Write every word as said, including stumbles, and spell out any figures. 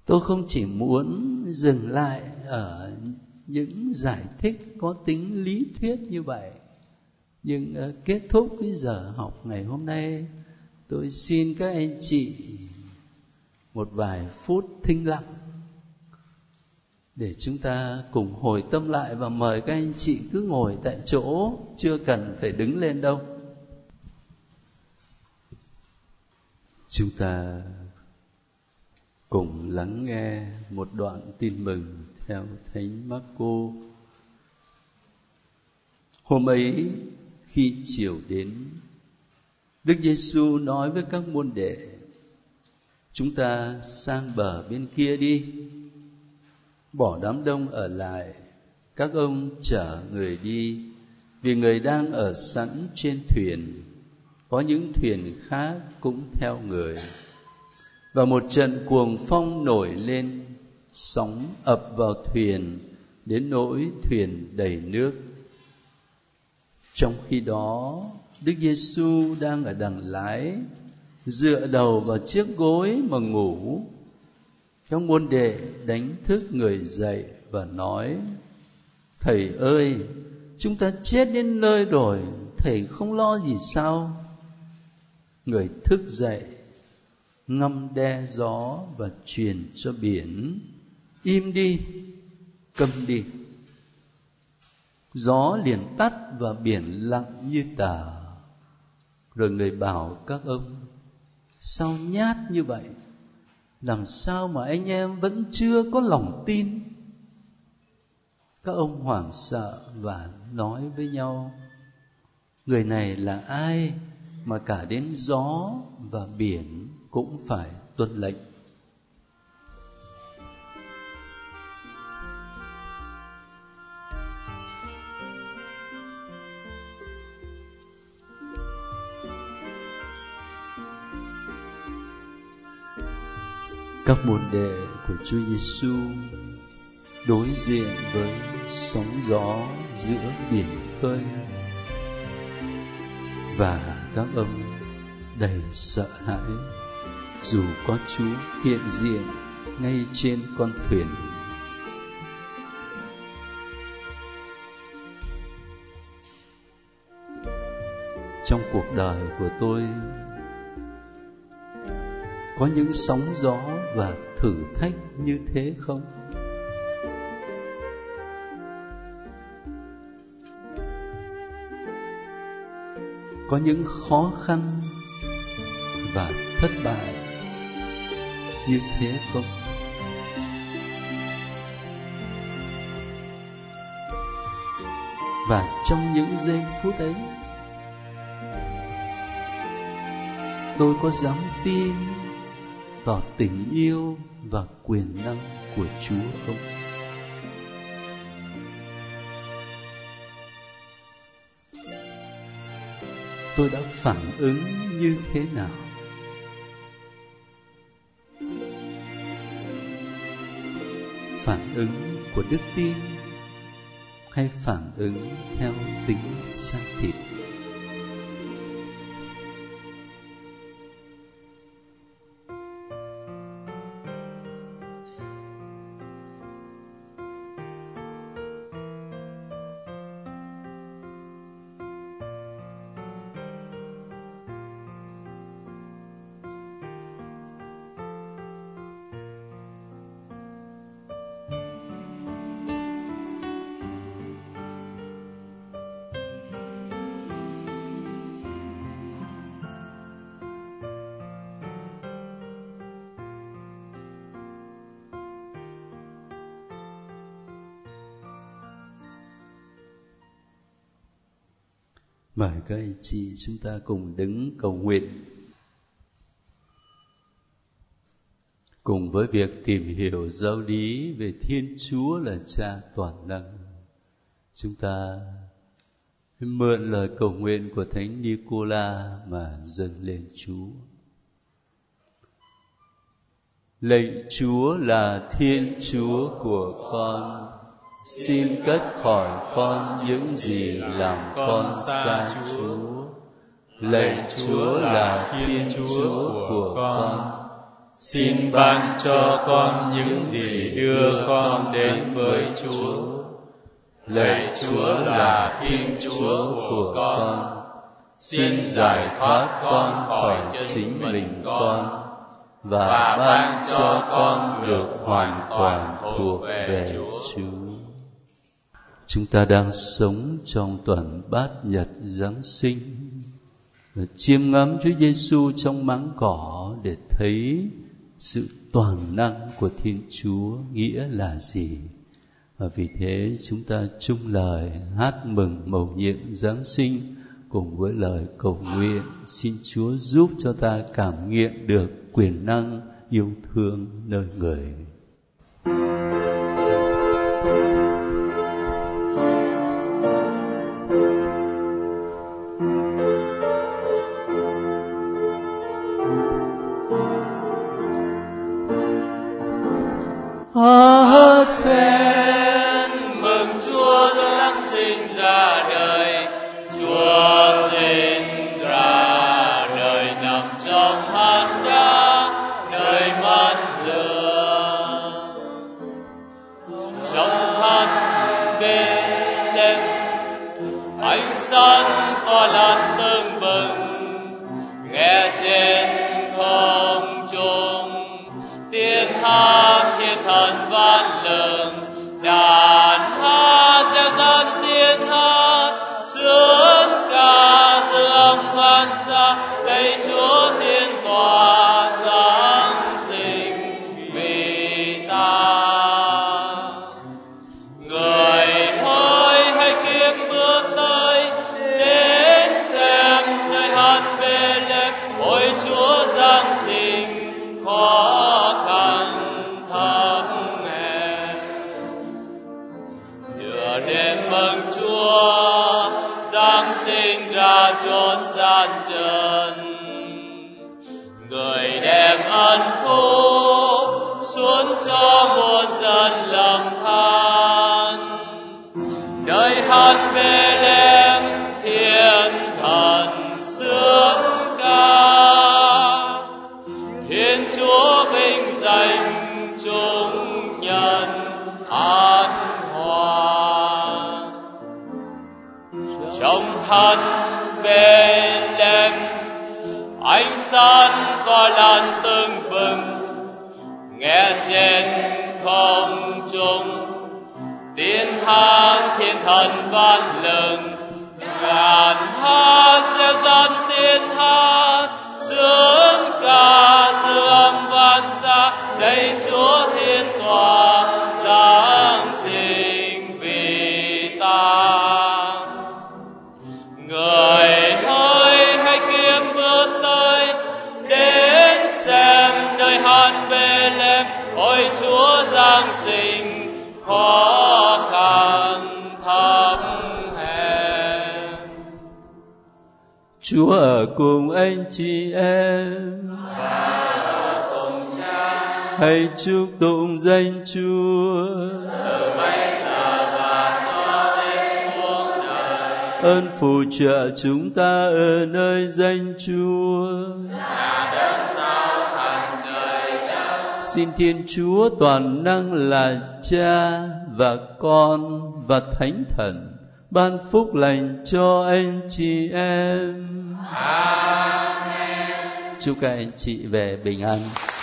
Tôi không chỉ muốn dừng lại ở những giải thích có tính lý thuyết như vậy, nhưng uh, kết thúc cái giờ học ngày hôm nay, tôi xin các anh chị một vài phút thinh lặng để chúng ta cùng hồi tâm lại, và mời các anh chị cứ ngồi tại chỗ, chưa cần phải đứng lên đâu. Chúng ta cùng lắng nghe một đoạn tin mừng theo Thánh Mác-cô. Hôm ấy khi chiều đến, Đức Giêsu nói với các môn đệ: chúng ta sang bờ bên kia đi. Bỏ đám đông ở lại, các ông chở người đi, vì người đang ở sẵn trên thuyền. Có những thuyền khác cũng theo người. Và một trận cuồng phong nổi lên, sóng ập vào thuyền đến nỗi thuyền đầy nước. Trong khi đó, Đức Giêsu đang ở đằng lái, dựa đầu vào chiếc gối mà ngủ. Các môn đệ đánh thức người dậy và nói: Thầy ơi, chúng ta chết đến nơi rồi, thầy không lo gì sao? Người thức dậy, ngâm đe gió và truyền cho biển: im đi, câm đi. Gió liền tắt và biển lặng như tờ. Rồi người bảo các ông: sao nhát như vậy? Làm sao mà anh em vẫn chưa có lòng tin? Các ông hoảng sợ và nói với nhau: người này là ai mà cả đến gió và biển cũng phải tuân lệnh? Các môn đệ của Chúa Giêsu đối diện với sóng gió giữa biển khơi, và các ông đầy sợ hãi, dù có Chúa hiện diện ngay trên con thuyền. Trong cuộc đời của tôi có những sóng gió và thử thách như thế không? Có những khó khăn và thất bại như thế không? Và trong những giây phút ấy, tôi có dám tin vào tình yêu và quyền năng của Chúa không? Tôi đã phản ứng như thế nào? Phản ứng của đức tin hay phản ứng theo tính xác thịt? Mời các anh chị chúng ta cùng đứng cầu nguyện. Cùng với việc tìm hiểu giáo lý về Thiên Chúa là Cha toàn năng, chúng ta mượn lời cầu nguyện của Thánh Nicola mà dâng lên Chúa. Lạy Chúa là Thiên Chúa của con, xin cất khỏi con những gì làm con xa Chúa. Lạy Chúa là Thiên Chúa của con, Xin ban cho con những gì đưa con đến với Chúa. Lạy Chúa là Thiên Chúa của con, xin giải thoát con khỏi chính mình con và ban cho con được hoàn toàn thuộc về Chúa. Chúng ta đang sống trong tuần bát nhật Giáng sinh và chiêm ngắm Chúa Giêsu trong máng cỏ để thấy sự toàn năng của Thiên Chúa nghĩa là gì. Và vì thế chúng ta chung lời hát mừng mầu nhiệm Giáng sinh cùng với lời cầu nguyện xin Chúa giúp cho ta cảm nghiệm được quyền năng yêu thương nơi người. Hát khen mừng Chúa Giáng sinh ra đời, Chúa sinh ra đời nằm trong hang đá nơi mát lửa. Trong hang Bê-lêm ánh sáng tỏa lan tưng bừng, nghe trên không trung tiếng hát thiên thần vang lừng, đàn hát reo răn tiếng hát sướng ca giữa âm vang xa, lạy Chúa thiên tòa Giáng sinh vì ta. Người ơi hãy kiếm bước tới đến xem nơi hát Bê-lêm, ôi Chúa Giáng sinh khó khăn thấp hèn. Nửa đêm mừng Chúa Giáng sinh ra chốn gian trần, người đem ân phúc xuống cho muôn dân lầm than. Nơi hát Bê-lêm thiên thần sướng ca, Thiên Chúa vinh danh chúng nhân an hòa. Trong hát Bê-lêm ánh sáng tỏa lan tưng bừng, nghe trên không trung tiếng hát thiên thần vang lừng, ngàn hát reo răn tiếng hát sướng ca giữa âm vang xa, lạy Chúa thiên tòa Giáng sinh vì ta. Người ơi hãy kiếm bước tới đến xem nơi hát Bê-lêm, ôi Chúa Giáng sinh khó khăn thấp hèn. Chúa ở cùng anh chị em, hãy chúc tụng danh Chúa. Từ bây giờ và cho đến muôn đời, ơn phù trợ chúng ta ở nơi danh Chúa. là đấng tạo thành trời đất. Xin Thiên Chúa toàn năng là Cha và Con và Thánh Thần ban phúc lành cho anh chị em. Amen. Chúc các anh chị về bình an.